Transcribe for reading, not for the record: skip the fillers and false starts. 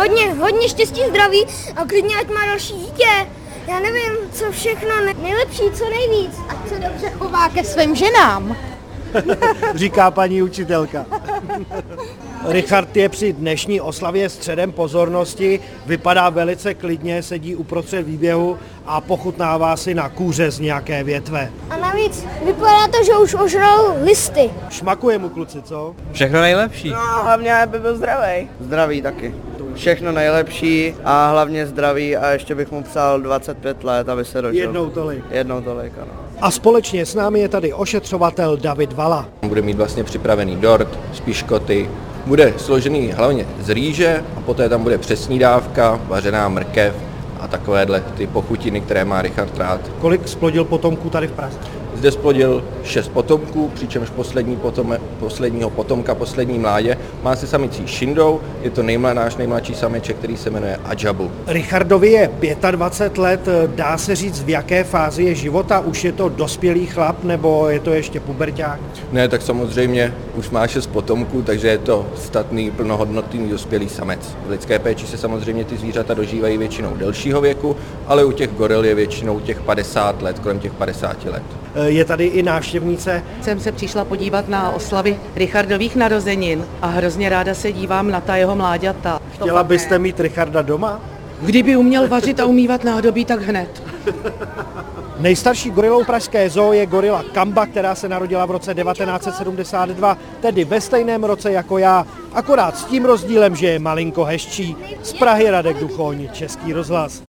hodně štěstí, zdraví a klidně ať má další dítě. Já nevím, co všechno nejlepší, co nejvíc. Ať se dobře chová ke svým ženám. Říká paní učitelka. Richard je při dnešní oslavě středem pozornosti, vypadá velice klidně, sedí uprostřed výběhu a pochutnává si na kůře z nějaké větve. A navíc vypadá to, že už ožral listy. Šmakuje mu, kluci, co? Všechno nejlepší. No, hlavně, aby byl zdravý. Zdraví taky. Všechno nejlepší a hlavně zdraví a ještě bych mu přál 25 let, aby se dožil. Jednou tolik, ano. A společně s námi je tady ošetřovatel David Vala. Bude mít vlastně připravený dort, špiškoty, bude složený hlavně z rýže a poté tam bude přesní dávka, vařená mrkev a takovéhle ty pochutiny, které má Richard rád. Kolik splodil potomků tady v Praze? Zde splodil 6 potomků, přičemž posledního potomka, poslední mládě, má se samicí Šindou, je to náš nejmladší sameček, který se jmenuje Adžabu. Richardovi je 25 let, dá se říct, v jaké fázi je života? Už je to dospělý chlap, nebo je to ještě puberťák? Ne, tak samozřejmě už má 6 potomků, takže je to statný, plnohodnotný dospělý samec. V lidské péči se samozřejmě ty zvířata dožívají většinou delšího věku, ale u těch goril je většinou těch 50 let, kolem těch 50 let. Je tady i návštěvnice. Jsem se přišla podívat na oslavy Richardových narozenin a hrozně ráda se dívám na ta jeho mláďata. Chtěla byste mít Richarda doma? Kdyby uměl vařit a umývat nádobí, tak hned. Nejstarší gorilou pražské zoo je gorila Kamba, která se narodila v roce 1972, tedy ve stejném roce jako já, akorát s tím rozdílem, že je malinko hezčí. Z Prahy Radek Duchoň, Český rozhlas.